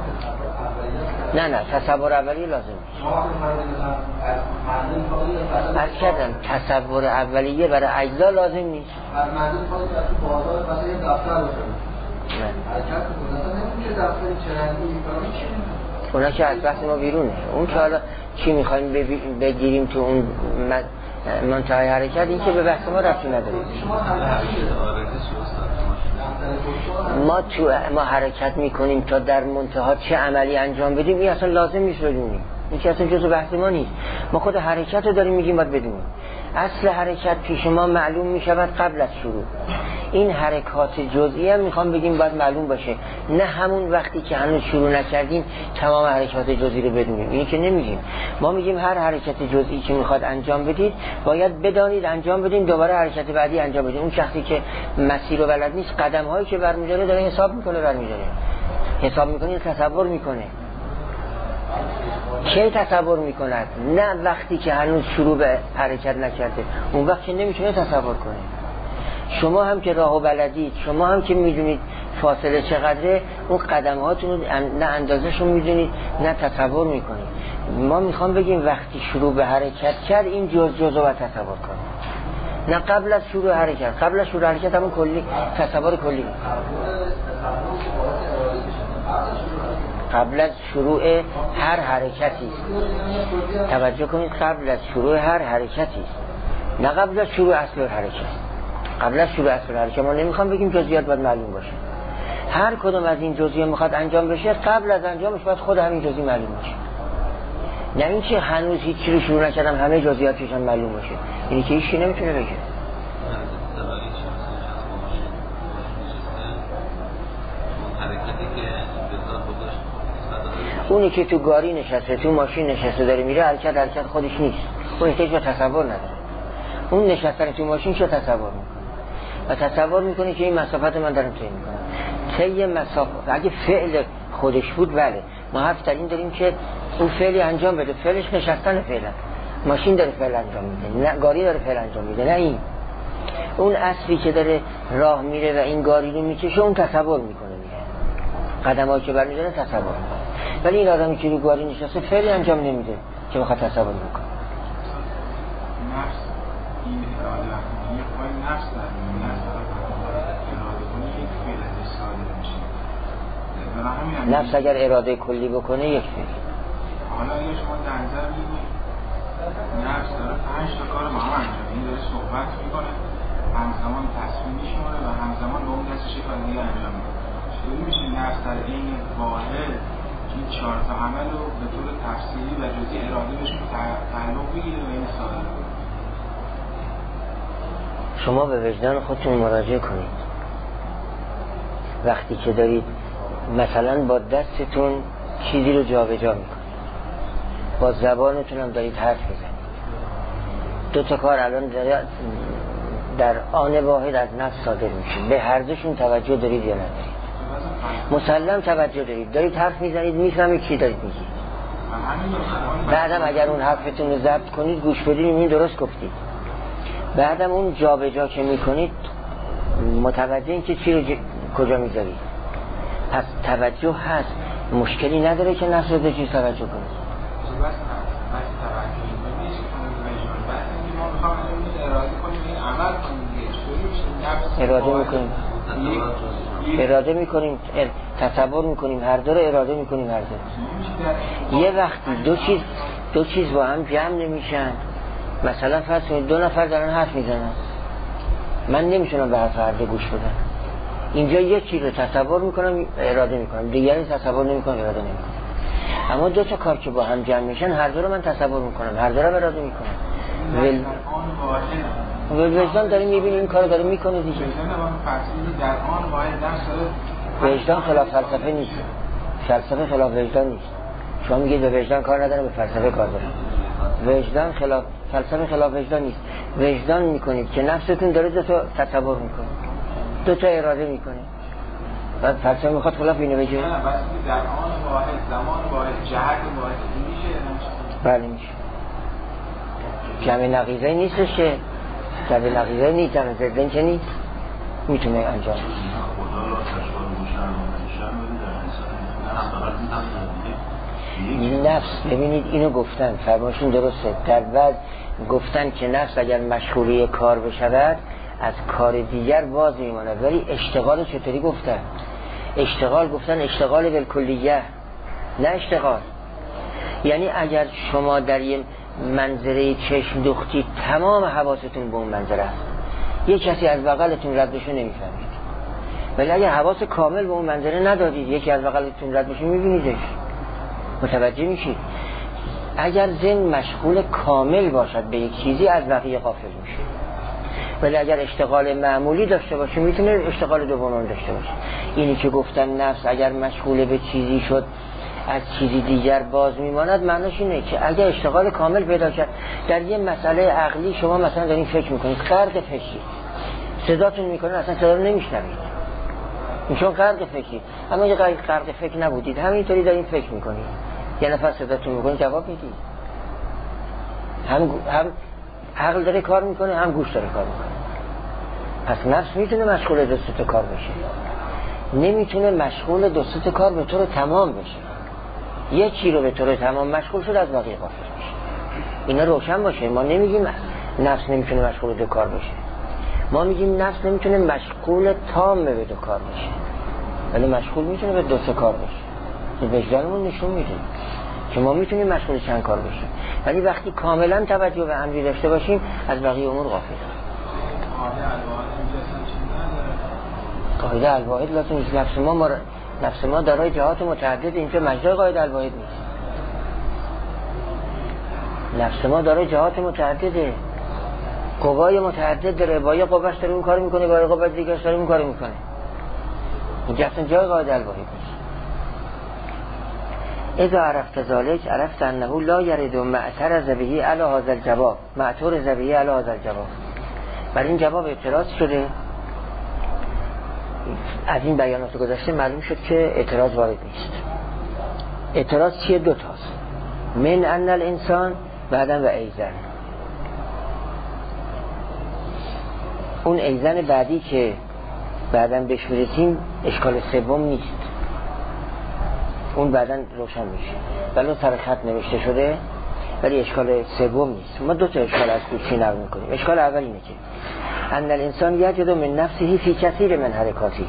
[SPEAKER 1] نه تصور اولیه لازم نیست. از کردم تصور اولیه برای اجزا لازم نیست. اونا که از بحث ما بیرونه. اون که حالا چی میخوایم بگیریم تو اون منتهای حرکت، این که به بحث ما ربطی نداره. ما حرکت میکنیم تا در منتها چه عملی انجام بدیم، این اصلا لازم نیست بدونیم، این که اصلا جزء بحث ما نیست. ما خود حرکت رو داریم میگیم باید بدونیم. اصل حرکت پیش ما معلوم میشود قبل از شروع. این حرکات جزئی هم میخوام بگیم باید معلوم باشه، نه همون وقتی که هنوز شروع نکردیم تمام حرکات جزئی رو بدونیم. این که نمیگیم. ما میگیم هر حرکت جزئی که میخواد انجام بدید باید بدانید انجام بدین، دوباره حرکت بعدی انجام بدین. اون شخصی که مسیر رو بلد نیست قدم هایی که برمی‌داره داره حساب میکنه، حساب میکنه، تصور میکنه. چه تصور میکند؟ نه وقتی که هنوز شروع به حرکت نکرده، اون وقت که نمیتونه تصور کنه. شما هم که راهو بلدید، شما هم که میدونید فاصله چقدره، اون قدماتون رو نه اندازه‌شون میدونید نه تصور میکنید. ما میخوام بگیم وقتی شروع به حرکت کرد این جزء رو تصور کنید، نه قبل از شروع حرکت. قبل از شروع حرکت همون کلی تصور کلی. قبل از شروع هر حرکتی، توجه کنید، قبل از شروع هر حرکتی، نه قبل از شروع اصل حرکت. قبل از شروع اصل حرکت ما نمیخوام بگیم جزئیات باید معلوم باشه. هر کدوم از این جزئیات میخواد انجام بشه، قبل از انجامش باید خود همین جزئی معلوم باشه. نه اینکه هنوز هیچ چیزی رو شروع نکردم همه جزئیاتش هم معلوم باشه، اینی که هیچ چیزی نمیتونه بگه. اونی که تو گاری نشسته، تو ماشین نشسته داره میره، حرکت خودش نیست، اون احتیاج به تصور نداره. اون نشستن تو ماشین شو تصور میکنه و تصور میکنه که این مسافت من دارم طی میکنم. طی مسافت اگه فعل خودش بود بله، ما حرف این داریم که اون فعلی انجام بده، فعلش نشستن فعلا. ماشین داره فعل انجام میده، نه گاری داره فعل انجام میده، نه این. اون اصلی که داره راه میره و این گاری رو میکشه اون تصور میکنه، میره قدمایی که برمی‌داره تصور میکنه. ولی این آدمی که رو گاری نشسته فعلی انجام نمیده که بخواد تصور بکنه.
[SPEAKER 4] نفس این اراده وقتی یه پای نفس داریم، نفس اراده کنه یک فعل ازش صادر میشه.
[SPEAKER 1] نفس اگر اراده کلی بکنه یک فعل.
[SPEAKER 4] حالا اگه شما در نظر بگیرید نفس داره 5 تا کار با هم انجام میده، این داره صحبت میکنه، همزمان تصمیم میشماره و همزمان به اون دستش کار دیگه انجام میده. چطوری میشه نفس در این واحد این 4 تا عمل رو به طور تفصیلی و جزئی اراده بهشون تعلق بگیره و این صادر کنه؟
[SPEAKER 1] شما به وجدان خودتون مراجعه کنید. وقتی که دارید مثلا با دستتون چیزی رو جابجا میکنید، با زبانتون هم دارید حرف میزنید، 2 تا کار الان در آن واحد از نفس صادر میشه. به هر دوشون توجه دارید یا ندارید؟ مسلم توجه دارید حرف میزنید، میفهمید چی دارید میگید. بعدم اگر اون حرفتون رو ضبط کنید گوش بدید این درست گفتید. بعدم اون جابجا که میکنید متوجه این که چی رو کجا میذارید. پس توجه هست، مشکلی نداره که نفس رو به چیز توجه کنید. اراده میکنیم تصور میکنیم، هر دو رو اراده میکنیم، هر دو. یه وقتی دو چیز با هم جمع نمیشن، مثلا فرض کنید 2 نفر دارن حرف میزنن، من نمیتونم به حرف هر دو گوش بدم. اینجا یکی رو تصور میکنم اراده میکنم، دیگری تصور نمیکنم اراده نمیکنم. اما دو تا کار که با هم جمع میشن هر دو رو من تصور میکنم، هر دو رو اراده میکنم. وجدان داره میبینه این کارو داره میکنه دیگه. وجدان خلاف فلسفه نیست، فلسفه خلاف وجدان نیست. شما میگید به وجدان کار نداره، به فلسفه کار داره. وجدان خلاف فلسفه، خلاف وجدان نیست. وجدان میکنید که نفستون داره دو تا تصور میکنه، دو تا اراده میکنه. بعد فلسفه میخواد خلاف اینو بگه.
[SPEAKER 4] نه بس در آن واحد، زمان واحد، جهت واحد میشه.
[SPEAKER 1] بله میشه. جمع نقیضه نیستش که، جمع نقیضه نیست، جمع ضدن که نیست، میتونه انجام بشه. نفس ببینید اینو گفتن، فرمایشون درسته، در بعد گفتن که نفس اگر مشغولی کار بشود از کار دیگر باز میماند، ولی اشتغال چطوری گفتن؟ اشتغال گفتن اشتغال بالکلیه، نه اشتغال. یعنی اگر شما در یه منظره چشم دوختی تمام حواستون به اون منظره است، یه کسی از بغلتون رد بشه نمیفهمید، ولی اگر حواس کامل به اون منظره ندادید یکی از بغلتون رد بشه میبینیدش، متوجه میشید. اگر ذهن مشغول کامل باشد به یک چیزی از بقیه غافل میشه، ولی اگر اشتغال معمولی داشته باشه میتونه اشتغال دوم داشته باشه. اینی که گفتن نفس اگر مشغول به چیزی شد از چیزی دیگر باز میماند، معناش اینه که اگر اشتغال کامل پیدا کرد در یه مسئله عقلی، شما مثلا دارین فکر میکنید، غرق فکری، صداتون میکنه اصلا صدا رو نمیشنوید چون غرق فکری، اما یه غرق فکر نبودید، همینطوری دارین فکر میکنید، یه نفر صداتون میکنه جواب میدید، هم عقل داره کار میکنه هم گوش داره کار میکنه. پس نفس میتونه مشغول دو سه تا کار بشه، نمیتونه مشغول دو سه تا کار به طور تمام بشه. یکی رو به طور تمام مشغول شد از بقیه غافل میشه. اینا روشن باشه. ما نمیگیم نفس نمیتونه مشغول دو کار بشه، ما میگیم نفس نمیتونه مشغول تام به دو کار بشه، ولی مشغول میتونه به دو سه کار بشه. وجدانمون نشون میده که ما میتونیم مشغول چند کار بشیم، ولی وقتی کاملا توجه به امری داشته باشیم از بقیه امور غافل. قاعده الواحد لازم نیست. نفس ما دارای جهات متعدد، اینجا مجرای قاعده الواحد نیست. نفس ما دارای جهات متعدده، قوای متعدد داره، با یه قوهش داره اون کار میکنه، با یه قوه دیگه‌اش داره اون کار میکنه. اینجا اصلا جای قاعده الواحد نیست. اذا عرفت ذلك عرفت انه لا يرد معترض به علی هذا الجواب، معترض به علی هذا الجواب. بر این جواب اعتراض شده. از این بیانات گذشته معلوم شد که اعتراض وارد نیست. اعتراض چیه؟ دو تاست، من ان الانسان بعدن و ایزن. اون ایزن بعدی که بعدن بهش میرسیم اشکال سوم نیست، اون بعدن روشن میشه، ولی اون سر خط نوشته شده ولی اشکال سوم نیست. ما دو تا اشکال از کوچی نقل میکنیم. اشکال اول اینه که ان الانسان یجد من نفسه فی کثیر من حرکاته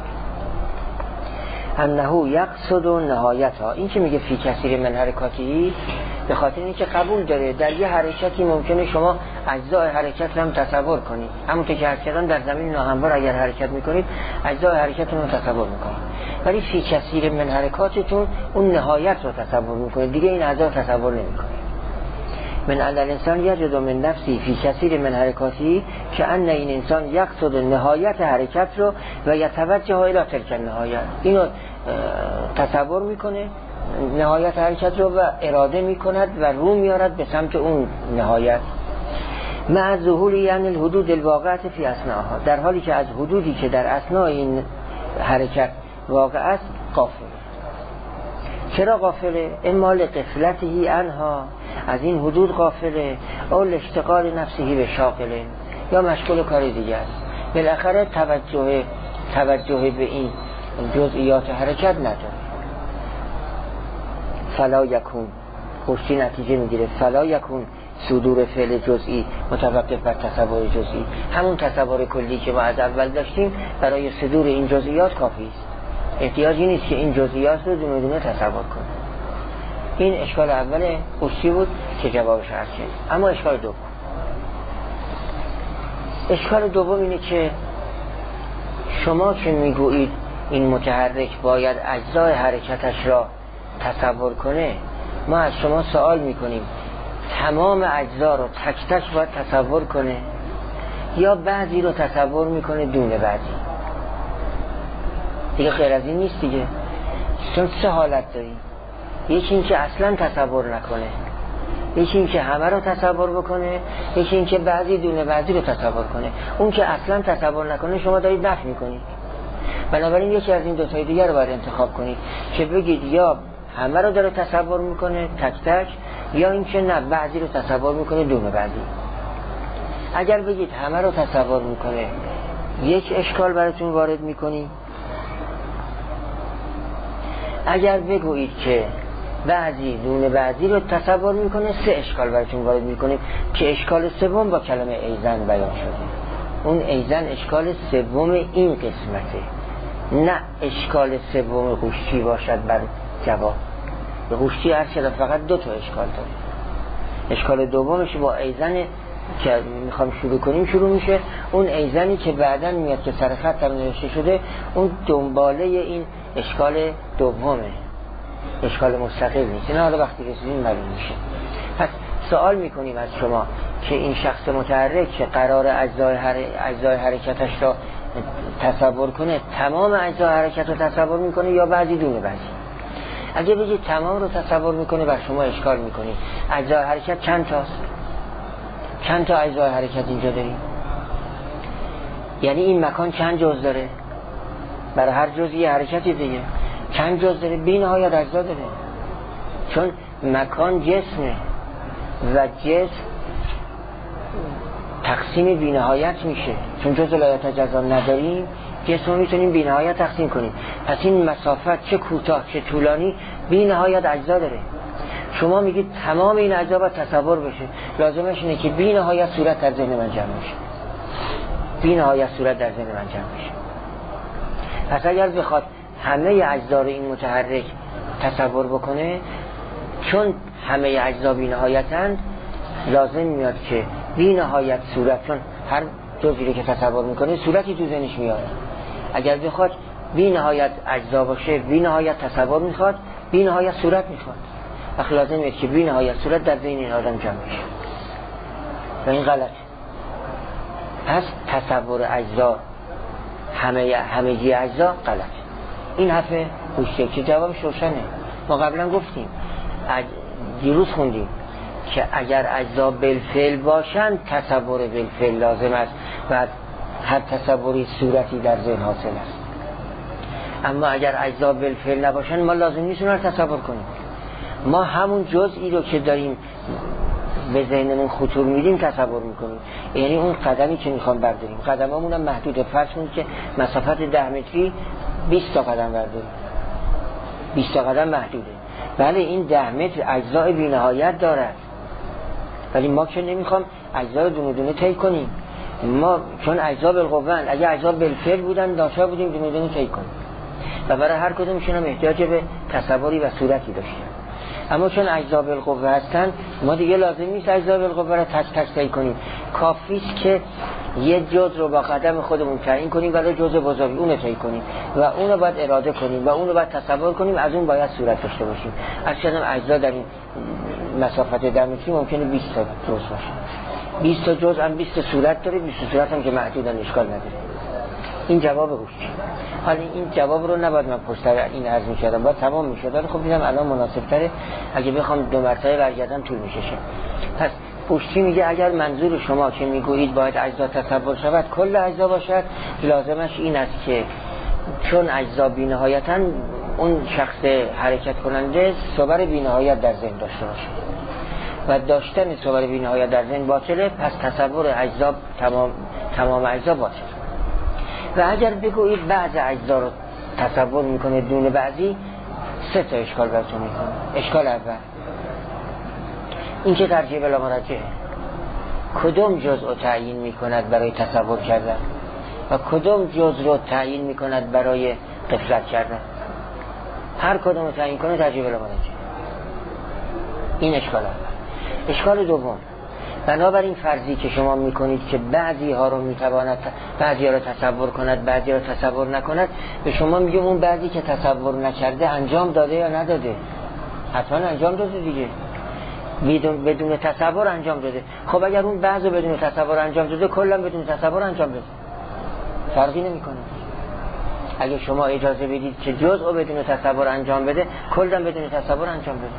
[SPEAKER 1] انه یقصد نهایتها. این که میگه فی کثیر من حرکاته به خاطر اینکه قبول داره در یه حرکتی ممکنه شما اجزای حرکت رو هم تصور کنید، همونطور که هرچند در زمین ناهموار اگر حرکت میکنید اجزای حرکت رو تصور میکنید، ولی فی کثیر من حرکاتتون اون نهایت رو تصور میکنید، دیگه این اجزا تصور نمیکنید. من ان الانسان یجد من نفسی فی کثیر من حرکاتی که ان این انسان یقصد نهایت حرکت رو و یتوجه الی تلک النهایت، اینو تصور میکنه نهایت حرکت رو و اراده میکند و رو میارد به سمت اون نهایت. مع ظهور یعنی الحدود الواقعه فی اثناءها، در حالی که از حدودی که در اثناء این حرکت واقع است غافل. چرا غافله؟ اما لغفلته عنها، از این حدود غافله، او لاشتغال نفسه به شاغله، یا مشغول کار دیگه است. بالاخره توجه به این جزئیات حرکت نداره. فلا یکون، خوشی نتیجه میگیره، فلا یکون صدور فعل جزئی متوقف بر تصور جزئی. همون تصور کلی که ما از اول داشتیم برای صدور این جزئیات کافی است، احتیاجی نیست که این جزئیات رو دونه دونه تصور کنه. این اشکال اول خوشی بود که جوابش عرض کرد. اما اشکال دوم اینه که شما که میگویید این متحرک باید اجزای حرکتش را تصور کنه، ما از شما سوال میکنیم تمام اجزا رو تک تک باید تصور کنه یا بعضی رو تصور میکنه دون بعضی؟ دیگه غیر از این نیست دیگه. چون سه حالت داریم، یکی این که اصلا تصور نکنه، یکی این که همه رو تصور بکنه، یکی این که بعضی دون بعضی رو تصور کنه. اون که اصلا تصور نکنه شما دارید نفی میکنید. بنابراین یکی از این دو تای دیگر رو باید انتخاب کنید که بگید یا همه رو داره تصور میکنه تک تک، یا این که نه بعضی رو تصور میکنه دون بعضی. اگر بگید همه رو تصور میکنه، یک اشکال براتون وارد میکنیم. اگر بگویید که بعضی دون بعضی رو تصور میکنه، سه اشکال براتون وارد میکنیم که اشکال سوم با کلمه ایزن بیان شده. اون ایزن اشکال سوم این قسمته، نه اشکال سوم قوشچی باشد بر جواب. به قوشچی هر شده فقط دو تا اشکال داره. اشکال دومش با ایزن که میخوام شروع کنیم شروع میشه. اون ایزنی که بعداً میاد که سر خط هم نوشته شده، اون دنباله این اشکال دومه، اشکال مستقل نیست. این حالا وقتی رسیدیم معلوم میشه. پس سوال میکنیم از شما که این شخص متحرک که قرار اجزای حرکتش را تصور کنه، تمام اجزای حرکت رو تصور میکنه یا بعضی دونه بعضی؟ اگه بگید تمام رو تصور میکنه بر شما اشکال میکنید. اجزای حرکت چند تاست؟ چند تا اجزای حرکت اینجا داریم؟ یعنی این مکان چند جز داره؟ برای هر جزئی حرکتی دیگه چند جز داره؟ بی نهایت اجزا داره. چون مکان جسمه و جسم تقسیم بی نهایت میشه. چون جز لا یتجزا نداریم، جسم رو میتونیم بی نهایت تقسیم کنیم. پس این مسافت چه کوتاه چه طولانی بی نهایت اجزا داره. شما میگید تمام این اجزا باید تصور بشه، لازمش اینه که بی نهایت صورت در ذهن من جمع میشه. بی نهایت صورت در ذهن من جمع میشه. پس اگر بخواد همه اجزا رو این متحرک تصور بکنه، چون همه اجزا بی نهایتند، لازم میاد که بی نهایت صورت، چون هر جزئی رو که تصور میکنه صورتی تو ذهنش میاد. اگر بخواد بی نهایت اجزا باشه، بی نهایت تصور میخواد، بی نهایت صورت میخواد. وقت لازمه که بی نهایت صورت در ذهن این آدم جمع میشه و این غلط. پس تصور اجزا همگی اجزا غلط. این حرف گوشته که جوابش روشنه. ما قبلا گفتیم، دیروز خوندیم که اگر اجزا بالفعل باشند تصور بالفعل لازم است و هر تصوری صورتی در ذهن حاصل است. اما اگر اجزا بالفعل نباشند ما لازم نیست اونها رو تصور کنیم. ما همون جزئی رو که داریم به ذهنمون خطور میدیم تصور میکنیم. یعنی اون قدمی که میخوام برداریم، قدمامون هم محدوده. فرض کنید که مسافت 10 متری 20 تا قدم برداریم، 20 تا قدم محدوده. بله این 10 متر اجزای بی نهایت دارد، ولی ما که نمیخوام اجزا رو دونه دونه طی کنیم. ما چون اجزا بالقوه، اگه اجزا بالفعل بودن داشته بودیم دونه دونه طی کنیم و برای هر کدومشون هم احتیاج به تصوری و صورتی داشتیم. اما چون اجزا بالقوه هستن، ما دیگه لازم نیست اجزا بالقوه رو تک تک طی کنیم. کافی است که یه جزء رو با قدم خودمون تعیین کنیم ولی جزء بزرگی اون رو طی کنیم و اون رو باید اراده کنیم و اون رو باید تصور کنیم، از اون باید صورت داشته باشیم. اصلا اجزا در این مسافت 10 متری ممکنه 20 تا جزء باشه. 20 تا جزء هم 20 صورت داره، 20 صورت هم که محدودن اشکال نداره. این جواب روش. حالا این جواب رو نباید من پشتر این عرض می‌کردم، باید تمام می‌شد. ولی خب دیدم الان مناسب‌تره، اگه بخوام 2 مرتبه برگردم طول می‌کشه. پس پشتی میگه اگر منظور شما که میگویید باید اجزا تصور شود کل اجزا باشد، لازمش این است که چون اجزا بی‌نهایتاً اون شخص حرکت کننده صور بی‌نهایت در ذهن داشته باشه و داشتن صور بی‌نهایت در ذهن باطله. پس تصور اجزا تمام اجزا باطله. و اگر بگویید بعض اجزا رو تصور میکنه دون بعضی، 3 تا اشکال براتون میکنه. اشکال اول این که ترجیح بلا مرجعه، کدوم جزء رو تعیین میکند برای تصور کردن و کدوم جزء رو تعیین میکند برای غفلت کردن. هر کدوم رو تعیین کنه ترجیح بلا مرجعه. این اشکال اول. اشکال دوم، بنابراین فرضی که شما میکنید که بعضی ها رو میتواند بعضی ها رو تصور کند بعضی ها رو تصور نکند، به شما میگم اون بعضی که تصور نکرده انجام داده یا نداده. حتما انجام داده دیگه، بدون تصور انجام داده. خب اگر اون بعضو بدون تصور انجام داده، کلا بدون تصور انجام داده، فرقی نمیکنه. اگه شما اجازه بدید که جزء بدون تصور انجام بده، کلا بدون تصور انجام بده.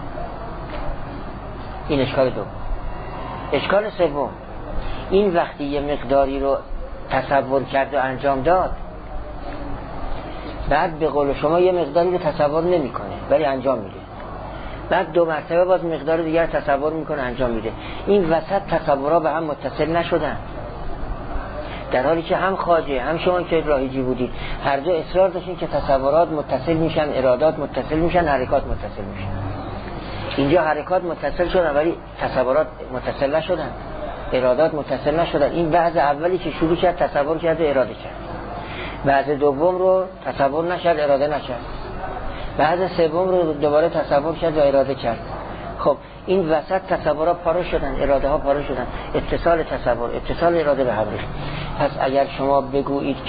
[SPEAKER 1] این اشکال دوم. اشکال سوم، این وقتی یه مقداری رو تصور کرد و انجام داد، بعد به قول شما یه مقداری رو تصور نمیکنه ولی انجام میده، بعد 2 مرتبه باز مقدار دیگر تصور میکنه انجام میده. این وسط تصورها به هم متصل نشدن، در حالی که هم خواجه هم شما که راهیجی بودید هر دو اصرار داشتین که تصورات متصل میشن، ارادات متصل میشن، حرکات متصل میشن. اینجا حرکات متصل شدن ولی تصورات متصل نشدن، ارادات متصل نشدن. این بعض اولی که شروع کرد تصور کرد و اراده کرد، بعض دوم رو تصور نشد اراده نکرد، بعض سوم رو دوباره تصور کرد و اراده کرد. خب این وسط تصورها پاره شدن، اراده ها پاره شدن، اتصال تصور اتصال اراده به هم ریخت. پس اگر شما بگویید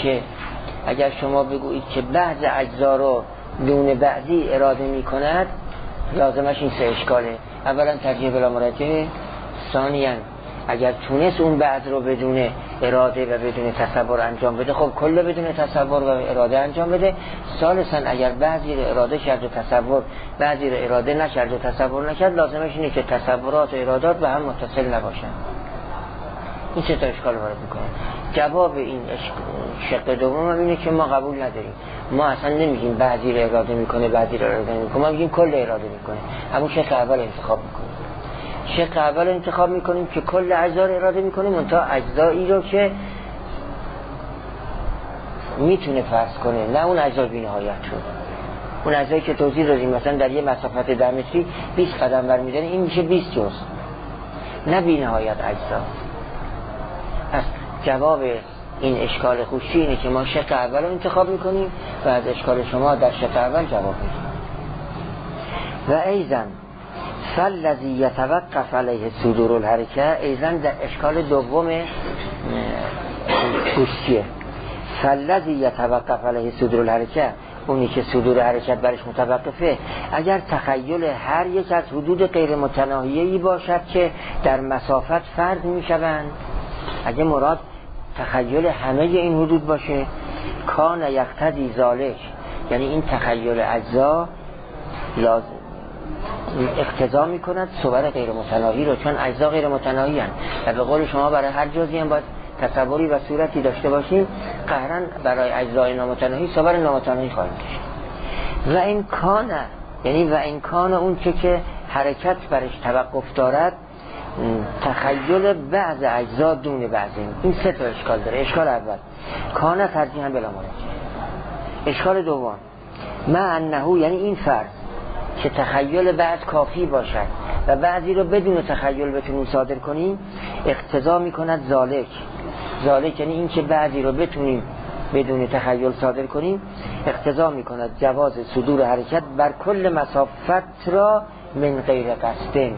[SPEAKER 1] که بعض اجزا رو دون بعضی اراده می کند، لازمش این 3 اشکاله. اولا ترجیح بلا مرجحه، ثانیاً اگر تونست اون بعض رو بدون اراده و بدون تصور انجام بده، خب کل بدون تصور و اراده انجام بده. ثالثاً اگر بعضی رو اراده کرد و تصور، بعضی رو اراده نکرد و تصور نکرد، لازمش اینه که تصورات و ارادات به هم متصل نباشن. این 3 تا اشکال وارد میکنه. جواب این شق دوم اینه که ما قبول نداریم. ما اصلا نمیگیم بعضی رو اراده میکنه بعضی رو اراده نمیکنه، ما میگیم کل اراده میکنه. همون شق اول انتخاب میکنیم. شق اول انتخاب میکنیم که کل اجزا رو اراده میکنیم، منتها اجزایی رو که میتونه فرض کنه، نه اون اجزا بی‌نهایت شد. اون اجزایی که توضیح دادیم مثلا در یه مسافت 10 متری 20 قدم برمی‌داره، این میشه 20 جزء، نه بی‌نهایت اجزا. پس جواب این اشکال خوشی اینه که ما شق اول رو انتخاب میکنیم و از اشکال شما در شق اول جواب میدیم. و ایضا فالذی یتوقف علیه صدور الحرکه، ایضا در اشکال دوم خوشیه. فالذی یتوقف علیه صدور الحرکه، اونی که صدور حرکت برش متوقفه، اگر تخیل هر یک از حدود غیر متناهیه‌ای باشد که در مسافت فرد میشوند، اگه مراد تخیل همه این حدود باشه، کان یقتضی ذالک، یعنی این تخیل اجزا لازم اقتضا میکند صور غیر متناهی رو، چون اجزا غیر متناهی هستند و به قول شما برای هر جزئی هم باید تصوری و صورتی داشته باشیم، قهرن برای اجزای نامتناهی صور نامتناهی خواهیم داشت. و این کان، یعنی و این کان اون که حرکت برش توقف دارد، تخیل بعض اجزا دون بعضی. این 3 تا اشکال داره. اشکال اول کان ترجیحاً بلا مرجح. اشکال دوم ما انه، یعنی این فرض که تخیل بعض کافی باشد و بعضی رو بدون تخیل بتونیم صادر کنیم، اقتضا میکند ذالک یعنی این که بعضی رو بتونیم بدون تخیل صادر کنیم، اقتضا میکند جواز صدور حرکت بر کل مسافت را من غیر قصد،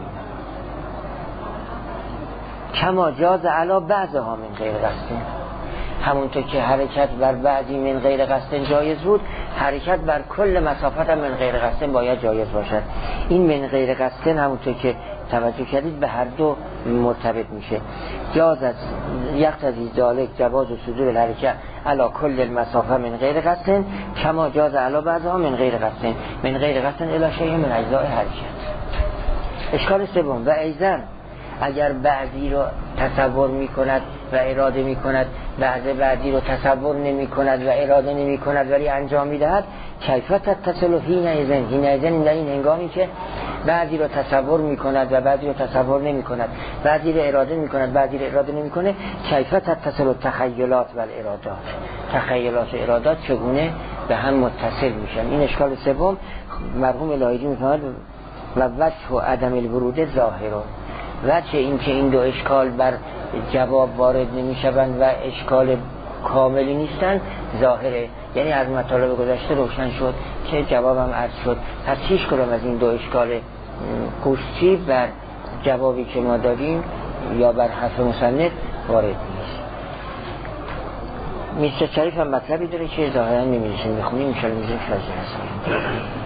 [SPEAKER 1] کما جاز علا بعضها من غیر قصد. همونطور که حرکت بر بعضی من غیر قصد جایز بود، حرکت بر کل مسافت هم من غیر قصد باید جایز باشد. این من غیر قصد همونطور که توجه کردید به هر دو مرتبط میشه. جاز از یقتضی ذالک جواز صدور الحرکت علا کل المسافه من غیر قصد، کما جاز علا بعضها من غیر قصد، من غیر قصد الی شیء من اجزاء حرکت. اشکال سوم و ایضا اگر بعضی رو تصور می کند و اراده می کند، بعضی رو تصور نمی کند و اراده نمی کند ولی انجام می دهد، کیفیت اتصال حینئذ، این هنگامی که بعضی رو تصور می کند و بعضی رو تصور نمی کند، بعضی رو اراده می کند بعضی رو اراده نمی کنه، کیفیت اتصال تخیلات و الارادات، تخیلات و ارادات چگونه به هم متصل میشن. این اشکال سوم مرحوم الهیجی می کند و وجه عدم الورود ظاهر، وجه این که این 2 اشکال بر جواب وارد نمی شوند و اشکال کاملی نیستن ظاهره، یعنی از مطالب گذشته روشن شد که جوابم عرض شد. پس هیچ کدام از این 2 اشکال قوسی بر جوابی که ما دادیم یا بر حرف مصنف وارد نیست. میرزا شریف هم مطلبی داره که ظاهرا نمی‌رسیم بخونیم، ان شاءالله می‌رسیم.